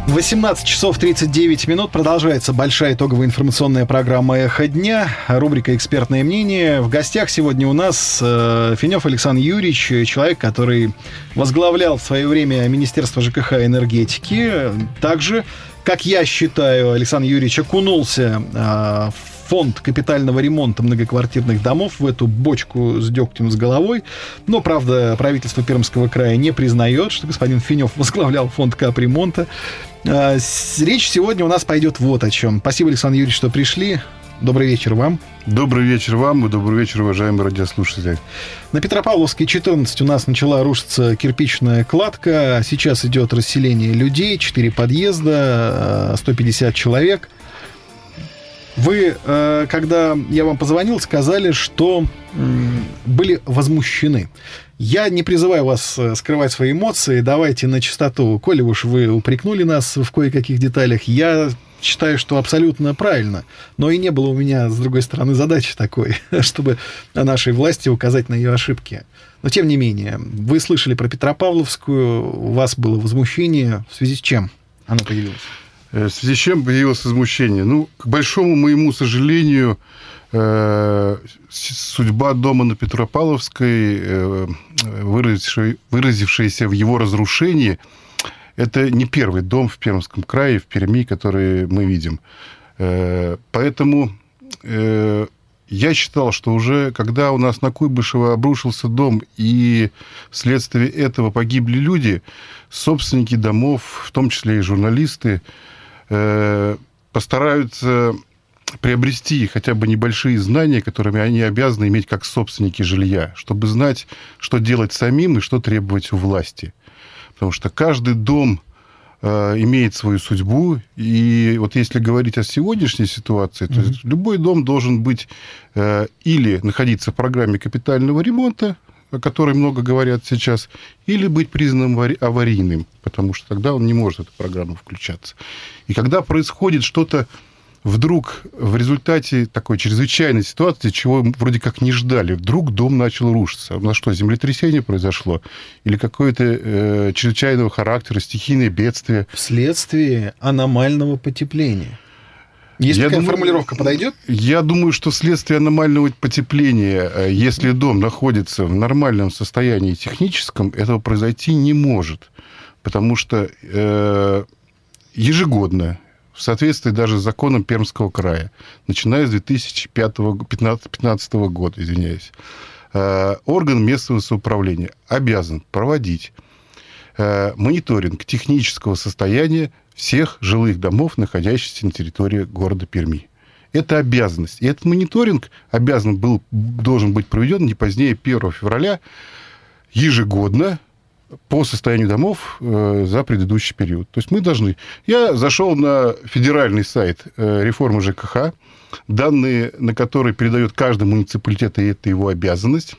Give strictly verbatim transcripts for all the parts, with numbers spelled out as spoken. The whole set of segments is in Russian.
восемнадцать часов тридцать девять минут. Продолжается большая итоговая информационная программа «Эхо дня». Рубрика «Экспертное мнение». В гостях сегодня у нас э, Фенев Александр Юрьевич, человек, который возглавлял в свое время Министерство ЖКХ и энергетики. Также, как я считаю, Александр Юрьевич окунулся э, в фонд капитального ремонта многоквартирных домов, в эту бочку с дегтем с головой. Но, правда, правительство Пермского края не признает, что господин Фенев возглавлял фонд капремонта. Речь сегодня у нас пойдет вот о чем. Спасибо, Александр Юрьевич, что пришли. Добрый вечер вам. Добрый вечер вам и добрый вечер, уважаемые радиослушатели. На Петропавловской, четырнадцать, у нас начала рушиться кирпичная кладка. Сейчас идет расселение людей, четыре подъезда, сто пятьдесят человек. Вы, когда я вам позвонил, сказали, что были возмущены. Я не призываю вас скрывать свои эмоции. Давайте на чистоту. Коли уж вы упрекнули нас в кое-каких деталях, я считаю, что абсолютно правильно. Но и не было у меня, с другой стороны, задачи такой, чтобы нашей власти указать на ее ошибки. Но, тем не менее, вы слышали про Петропавловскую, у вас было возмущение. В связи с чем оно появилось? В связи с чем появилось возмущение? Ну, к большому моему сожалению, судьба дома на Петропавловской, выразившаяся в его разрушении, это не первый дом в Пермском крае, в Перми, который мы видим. Поэтому я считал, что уже когда у нас на Куйбышево обрушился дом, и вследствие этого погибли люди, собственники домов, в том числе и журналисты, постараются приобрести хотя бы небольшие знания, которыми они обязаны иметь как собственники жилья, чтобы знать, что делать самим и что требовать у власти. Потому что каждый дом э, имеет свою судьбу, и вот если говорить о сегодняшней ситуации, то mm-hmm. любой дом должен быть э, или находиться в программе капитального ремонта, о которой много говорят сейчас, или быть признанным аварийным, потому что тогда он не может в эту программу включаться. И когда происходит что-то вдруг в результате такой чрезвычайной ситуации, чего вроде как не ждали, вдруг дом начал рушиться. У нас что, землетрясение произошло? Или какое-то э, чрезвычайного характера, стихийное бедствие? Вследствие аномального потепления. Есть я такая думаю, формулировка, подойдет? Я думаю, что вследствие аномального потепления, если дом находится в нормальном состоянии техническом, этого произойти не может. Потому что э, ежегодно, в соответствии даже с законом Пермского края, начиная с две тысячи пятнадцатого года, извиняюсь, э, орган местного самоуправления обязан проводить э, мониторинг технического состояния всех жилых домов, находящихся на территории города Перми. Это обязанность. И этот мониторинг обязан был, должен быть проведен не позднее первого февраля ежегодно по состоянию домов э, за предыдущий период. То есть мы должны... Я зашел на федеральный сайт э, реформы ЖКХ, данные на которые передает каждый муниципалитет, и это его обязанность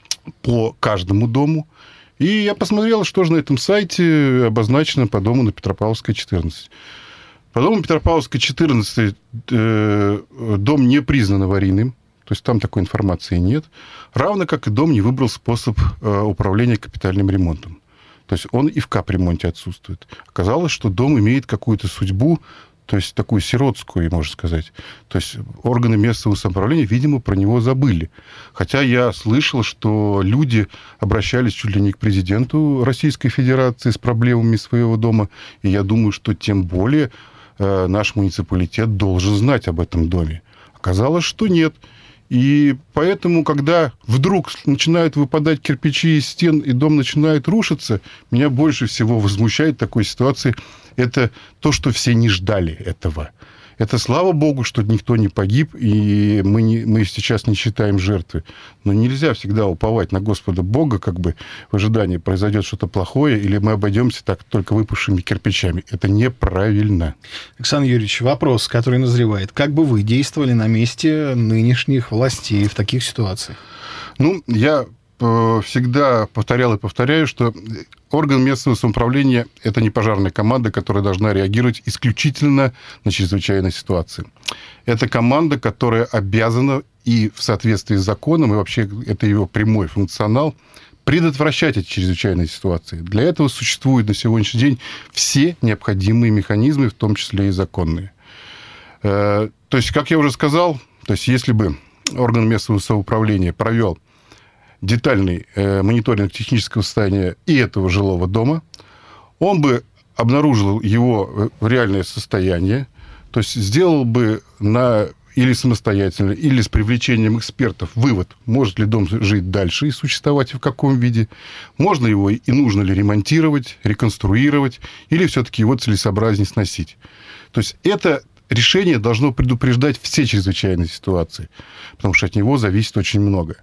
по каждому дому. И я посмотрел, что же на этом сайте обозначено по дому на Петропавловской, четырнадцать. По дому Петропавловской, четырнадцать э, дом не признан аварийным, то есть там такой информации нет. Равно как и дом не выбрал способ э, управления капитальным ремонтом. То есть он и в капремонте отсутствует. Оказалось, что дом имеет какую-то судьбу, то есть такую сиротскую, можно сказать. То есть органы местного самоуправления, видимо, про него забыли. Хотя я слышал, что люди обращались чуть ли не к президенту Российской Федерации с проблемами своего дома. И я думаю, что тем более э, наш муниципалитет должен знать об этом доме. Оказалось, что нет. И поэтому, когда вдруг начинают выпадать кирпичи из стен, и дом начинает рушиться, меня больше всего возмущает в такой ситуации это то, что все не ждали этого. Это слава богу, что никто не погиб, и мы, не, мы сейчас не считаем жертвы. Но нельзя всегда уповать на Господа Бога, как бы в ожидании произойдет что-то плохое, или мы обойдемся так только выпавшими кирпичами. Это неправильно. Александр Юрьевич, вопрос, который назревает. Как бы вы действовали на месте нынешних властей в таких ситуациях? Ну, я всегда повторял и повторяю, что орган местного самоуправления – это не пожарная команда, которая должна реагировать исключительно на чрезвычайные ситуации. Это команда, которая обязана и в соответствии с законом, и вообще это его прямой функционал, предотвращать эти чрезвычайные ситуации. Для этого существуют на сегодняшний день все необходимые механизмы, в том числе и законные. То есть, как я уже сказал, то есть, если бы орган местного самоуправления провел детальный мониторинг технического состояния и этого жилого дома, он бы обнаружил его реальное состояние, то есть сделал бы на, или самостоятельно, или с привлечением экспертов вывод, может ли дом жить дальше и существовать, и в каком виде, можно его и нужно ли ремонтировать, реконструировать, или все-таки его целесообразнее сносить. То есть это решение должно предупреждать все чрезвычайные ситуации, потому что от него зависит очень многое.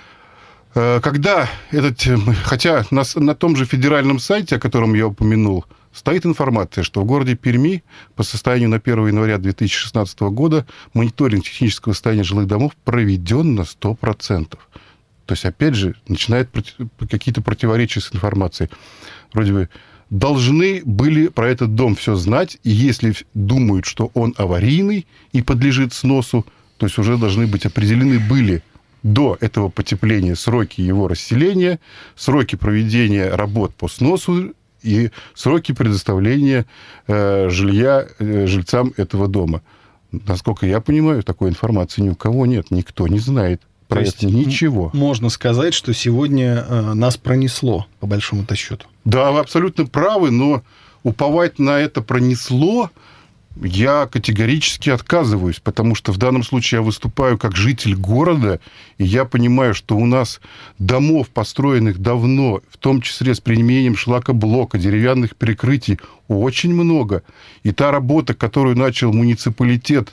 Когда этот... Хотя на, на том же федеральном сайте, о котором я упомянул, стоит информация, что в городе Перми по состоянию на первое января две тысячи шестнадцатого года мониторинг технического состояния жилых домов проведен на сто процентов. То есть, опять же, начинают какие-то противоречия с информацией. Вроде бы должны были про этот дом все знать, и если думают, что он аварийный и подлежит сносу, то есть уже должны быть определены были до этого потепления сроки его расселения, сроки проведения работ по сносу и сроки предоставления э, жилья э, жильцам этого дома. Насколько я понимаю, такой информации ни у кого нет, никто не знает про То это ничего. Можно сказать, что сегодня э, нас пронесло, по большому-то счету. Да, вы абсолютно правы, но уповать на это пронесло я категорически отказываюсь, потому что в данном случае я выступаю как житель города, и я понимаю, что у нас домов, построенных давно, в том числе с применением шлакоблока, деревянных перекрытий, очень много. И та работа, которую начал муниципалитет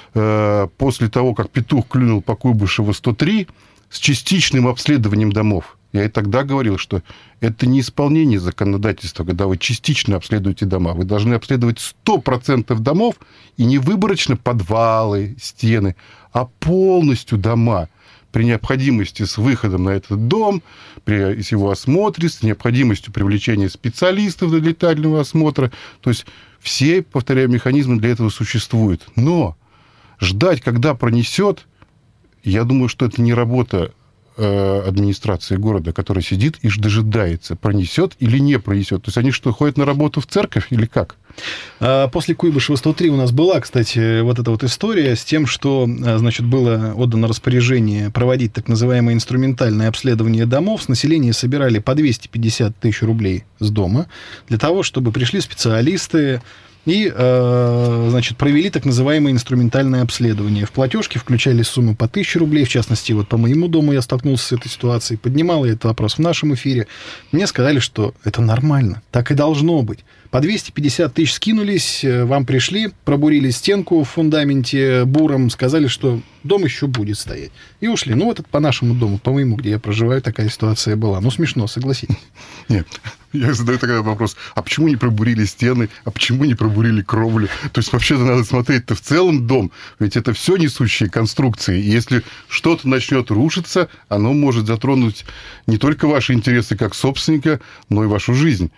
э, после того, как петух клюнул по Куйбышева сто три, с частичным обследованием домов, я и тогда говорил, что это не исполнение законодательства, когда вы частично обследуете дома. Вы должны обследовать сто процентов домов, и не выборочно подвалы, стены, а полностью дома. При необходимости с выходом на этот дом, при его осмотре, с необходимостью привлечения специалистов для детального осмотра. То есть все, повторяю, механизмы для этого существуют. Но ждать, когда пронесет, я думаю, что это не работа администрации города, которая сидит и дожидается, пронесет или не пронесет. То есть они что, ходят на работу в церковь или как? После Куйбышева сто три у нас была, кстати, вот эта вот история с тем, что, значит, было отдано распоряжение проводить так называемое инструментальное обследование домов. С населения собирали по двести пятьдесят тысяч рублей с дома для того, чтобы пришли специалисты и, значит, провели так называемое инструментальное обследование. В платежке включались суммы по тысяче рублей. В частности, вот по моему дому я столкнулся с этой ситуацией. Поднимал я этот вопрос в нашем эфире. Мне сказали, что это нормально. Так и должно быть. По двести пятьдесят тысяч скинулись, вам пришли, пробурили стенку в фундаменте буром, сказали, что дом еще будет стоять. И ушли. Ну, вот это по нашему дому, по моему, где я проживаю, такая ситуация была. Ну, смешно, согласитесь. Нет, я задаю такой вопрос. А почему не пробурили стены? А почему не пробурили кровлю? То есть, вообще-то надо смотреть-то в целом дом. Ведь это все несущие конструкции. И если что-то начнет рушиться, оно может затронуть не только ваши интересы как собственника, но и вашу жизнь.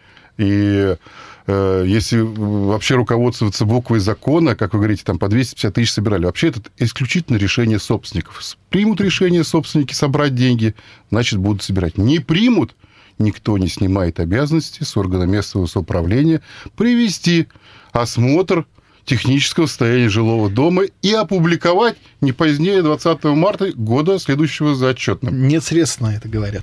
И э, если вообще руководствоваться буквой закона, как вы говорите, там по двести пятьдесят тысяч собирали, вообще это исключительно решение собственников. Примут решение собственники собрать деньги, значит, будут собирать. Не примут, никто не снимает обязанности с органа местного самоуправления провести осмотр технического состояния жилого дома и опубликовать не позднее двадцатого марта года, следующего за отчетным. Нет средств на это, говорят.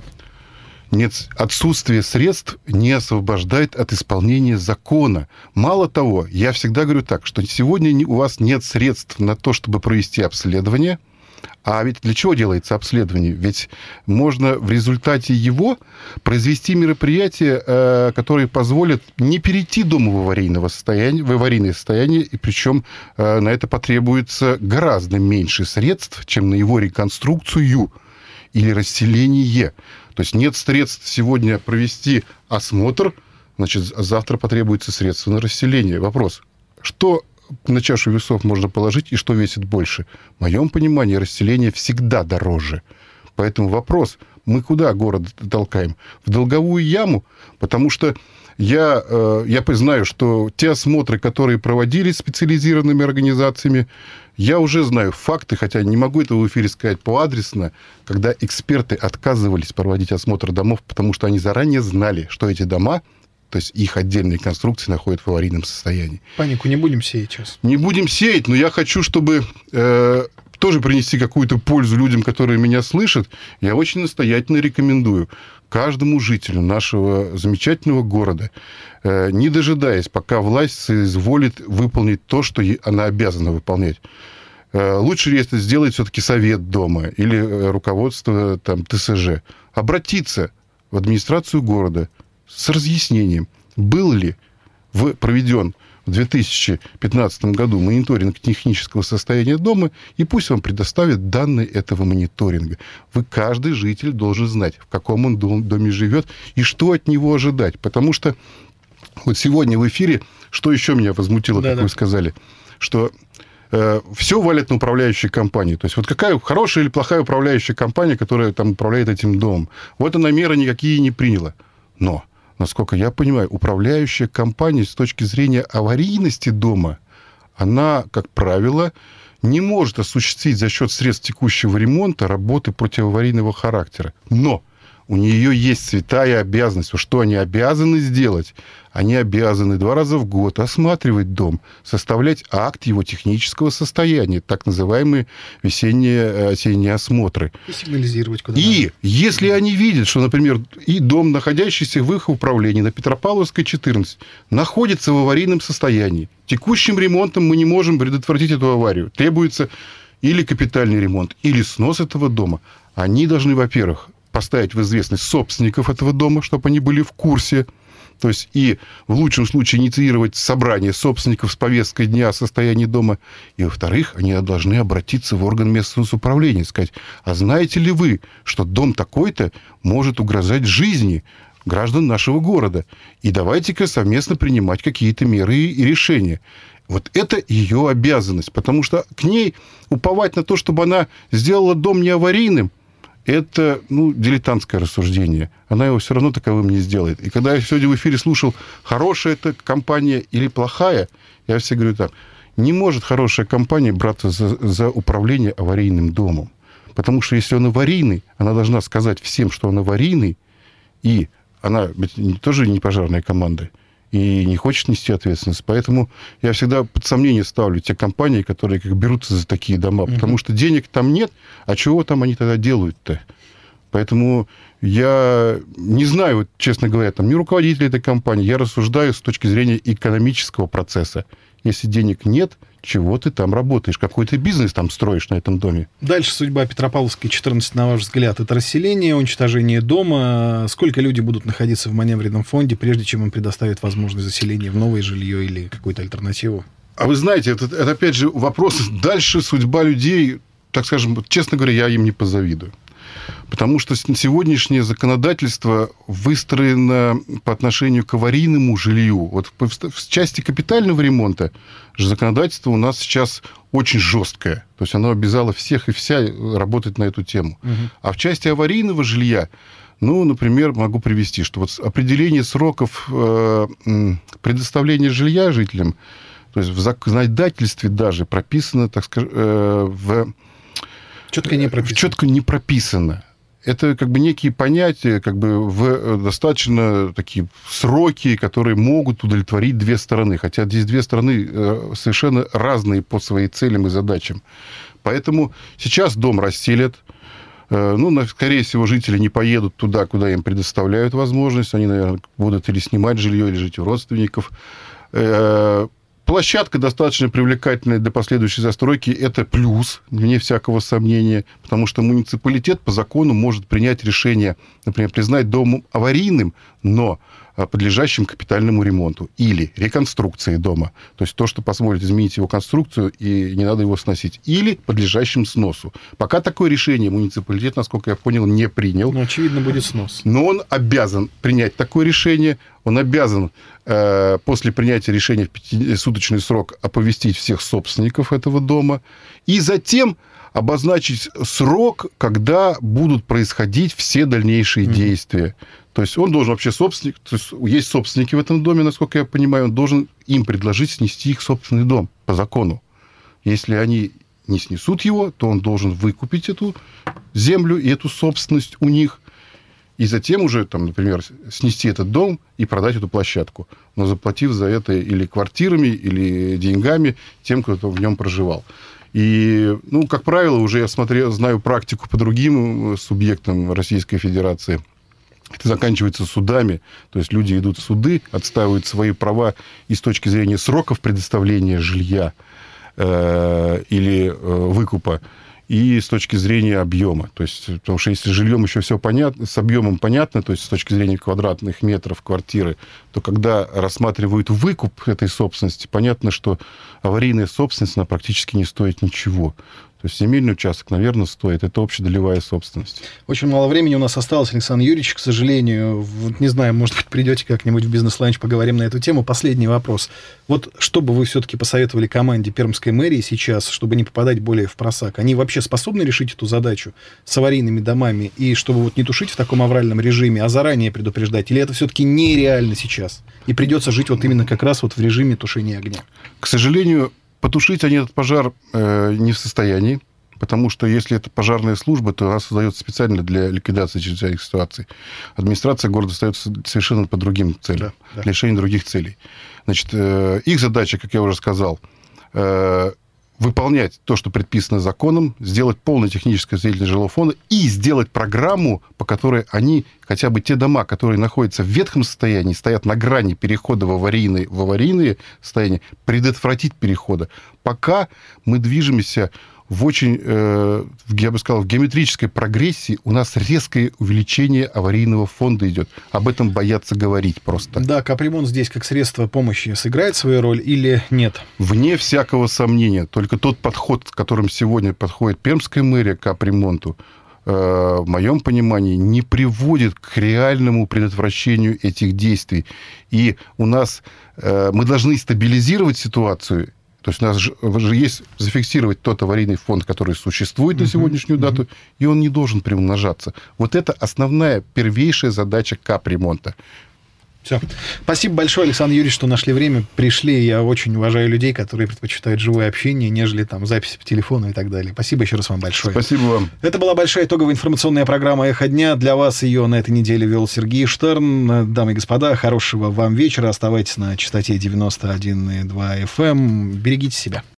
Нет, отсутствие средств не освобождает от исполнения закона. Мало того, я всегда говорю так, что сегодня у вас нет средств на то, чтобы провести обследование. А ведь для чего делается обследование? Ведь можно в результате его произвести мероприятия, которые позволят не перейти дому в аварийное состояние, в аварийное состояние, и причем на это потребуется гораздо меньше средств, чем на его реконструкцию или расселение. То есть нет средств сегодня провести осмотр, значит, завтра потребуется средства на расселение. Вопрос, что на чашу весов можно положить и что весит больше? В моем понимании расселение всегда дороже. Поэтому вопрос, мы куда город толкаем? В долговую яму? Потому что Я, я знаю, что те осмотры, которые проводились специализированными организациями, я уже знаю факты, хотя не могу этого в эфире сказать поадресно, когда эксперты отказывались проводить осмотр домов, потому что они заранее знали, что эти дома, то есть их отдельные конструкции, находят в аварийном состоянии. Панику не будем сеять сейчас. Не будем сеять, но я хочу, чтобы э, тоже принести какую-то пользу людям, которые меня слышат. Я очень настоятельно рекомендую каждому жителю нашего замечательного города, э, не дожидаясь, пока власть соизволит выполнить то, что она обязана выполнять. Э, лучше, если сделать все-таки совет дома или руководство там, ТСЖ, обратиться в администрацию города с разъяснением, был ли в, проведен в две тысячи пятнадцатом году мониторинг технического состояния дома, и пусть вам предоставят данные этого мониторинга. Вы, каждый житель, должен знать, в каком он дом, доме живет и что от него ожидать. Потому что вот сегодня в эфире, что еще меня возмутило, да, как да. вы сказали, что э, все валят на управляющие компании. То есть вот какая хорошая или плохая управляющая компания, которая там управляет этим домом. Вот она меры никакие не приняла. Но... Насколько я понимаю, управляющая компания с точки зрения аварийности дома, она, как правило, не может осуществить за счет средств текущего ремонта работы противоаварийного характера. Но у нее есть святая обязанность. Что они обязаны сделать? Они обязаны два раза в год осматривать дом, составлять акт его технического состояния, так называемые весенние, осенние осмотры. И сигнализировать куда И надо. если они видят, что, например, и дом, находящийся в их управлении на Петропавловской, четырнадцать, находится в аварийном состоянии, текущим ремонтом мы не можем предотвратить эту аварию. Требуется или капитальный ремонт, или снос этого дома. Они должны, во-первых, поставить в известность собственников этого дома, чтобы они были в курсе. То есть и в лучшем случае инициировать собрание собственников с повесткой дня о состоянии дома. И, во-вторых, они должны обратиться в орган местного самоуправления и сказать, а знаете ли вы, что дом такой-то может угрожать жизни граждан нашего города? И давайте-ка совместно принимать какие-то меры и решения. Вот это ее обязанность, потому что к ней уповать на то, чтобы она сделала дом не аварийным, это, ну, дилетантское рассуждение. Она его все равно таковым не сделает. И когда я сегодня в эфире слушал, хорошая это компания или плохая, я все говорю так, не может хорошая компания браться за, за управление аварийным домом. Потому что если он аварийный, она должна сказать всем, что он аварийный, и она ведь тоже не пожарная команда, и не хочет нести ответственность. Поэтому я всегда под сомнение ставлю те компании, которые как берутся за такие дома. Mm-hmm. Потому что денег там нет, а чего там они тогда делают-то? Поэтому я не знаю, вот, честно говоря, там, не руководитель этой компании, я рассуждаю с точки зрения экономического процесса. Если денег нет, чего ты там работаешь? Какой ты бизнес там строишь на этом доме? Дальше судьба Петропавловской, четырнадцать, на ваш взгляд, это расселение, уничтожение дома. Сколько люди будут находиться в маневренном фонде, прежде чем им предоставят возможность заселения в новое жилье или какую-то альтернативу? А вы знаете, это, это опять же вопрос. Дальше судьба людей, так скажем, честно говоря, я им не позавидую. Потому что сегодняшнее законодательство выстроено по отношению к аварийному жилью. Вот в части капитального ремонта же законодательство у нас сейчас очень жесткое. То есть оно обязало всех и вся работать на эту тему. Угу. А в части аварийного жилья, ну, например, могу привести, что вот определение сроков предоставления жилья жителям, то есть в законодательстве даже прописано, так сказать, в... Четко не прописано. Четко не прописано. Это как бы некие понятия, как бы в достаточно такие сроки, которые могут удовлетворить две стороны. Хотя здесь две стороны совершенно разные по своим целям и задачам. Поэтому сейчас дом расселят. Ну, скорее всего, жители не поедут туда, куда им предоставляют возможность. Они, наверное, будут или снимать жилье, или жить у родственников. Площадка достаточно привлекательная для последующей застройки. Это плюс, вне всякого сомнения, потому что муниципалитет по закону может принять решение, например, признать дом аварийным, но подлежащим капитальному ремонту или реконструкции дома. То есть то, что позволит изменить его конструкцию, и не надо его сносить. Или подлежащим сносу. Пока такое решение муниципалитет, насколько я понял, не принял. Но, очевидно, будет снос. Но он обязан принять такое решение. Он обязан э, после принятия решения в пятисуточный срок оповестить всех собственников этого дома. И затем обозначить срок, когда будут происходить все дальнейшие mm-hmm. действия. То есть он должен вообще собственник, то есть есть собственники в этом доме, насколько я понимаю, он должен им предложить снести их собственный дом по закону. Если они не снесут его, то он должен выкупить эту землю и эту собственность у них, и затем уже, там, например, снести этот дом и продать эту площадку, но заплатив за это или квартирами, или деньгами тем, кто в нем проживал. И, ну, как правило, уже я смотрел, знаю практику по другим субъектам Российской Федерации. Это заканчивается судами, то есть люди идут в суды, отстаивают свои права и с точки зрения сроков предоставления жилья э, или э, выкупа, и с точки зрения объема. То есть, потому что если с жильем еще все понятно, с объемом понятно, то есть с точки зрения квадратных метров квартиры, то когда рассматривают выкуп этой собственности, понятно, что аварийная собственность, она практически не стоит ничего. То есть земельный участок, наверное, стоит. Это общедолевая собственность. Очень мало времени у нас осталось, Александр Юрьевич, к сожалению. Вот, не знаю, может быть, придете как-нибудь в бизнес-ланч, поговорим на эту тему. Последний вопрос. Вот что бы вы все-таки посоветовали команде пермской мэрии сейчас, чтобы не попадать более в просак? Они вообще способны решить эту задачу с аварийными домами и чтобы вот не тушить в таком авральном режиме, а заранее предупреждать? Или это все-таки нереально сейчас? И придется жить вот именно как раз вот в режиме тушения огня? К сожалению, потушить они этот пожар э, не в состоянии, потому что если это пожарная служба, то она создается специально для ликвидации чрезвычайных ситуаций. Администрация города остается совершенно по другим целям, да, да. Для решения других целей. Значит, э, их задача, как я уже сказал, э, выполнять то, что предписано законом, сделать полное техническое строительное жилого фонда и сделать программу, по которой они, хотя бы те дома, которые находятся в ветхом состоянии, стоят на грани перехода в аварийные, в аварийные состояния, предотвратить перехода. Пока мы движемся в очень, э, я бы сказал, в геометрической прогрессии, у нас резкое увеличение аварийного фонда идет. Об этом боятся говорить просто. Да, капремонт здесь как средство помощи сыграет свою роль или нет? Вне всякого сомнения. Только тот подход, с которым сегодня подходит пермская мэрия к капремонту, э, в моем понимании, не приводит к реальному предотвращению этих действий. И у нас э, мы должны стабилизировать ситуацию. То есть у нас же есть зафиксировать тот аварийный фонд, который существует uh-huh, на сегодняшнюю дату, uh-huh. и он не должен приумножаться. Вот это основная, первейшая задача капремонта. Все. Спасибо большое, Александр Юрьевич, что нашли время, пришли. Я очень уважаю людей, которые предпочитают живое общение, нежели там записи по телефону и так далее. Спасибо еще раз вам большое. Спасибо вам. Это была большая итоговая информационная программа «Эхо дня». Для вас ее на этой неделе вел Сергей Штерн. Дамы и господа, хорошего вам вечера. Оставайтесь на частоте девяносто один и два эф эм. Берегите себя.